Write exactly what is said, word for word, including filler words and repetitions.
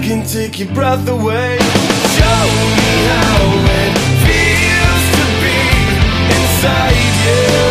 can take your breath away. Show me how it feels to be inside you.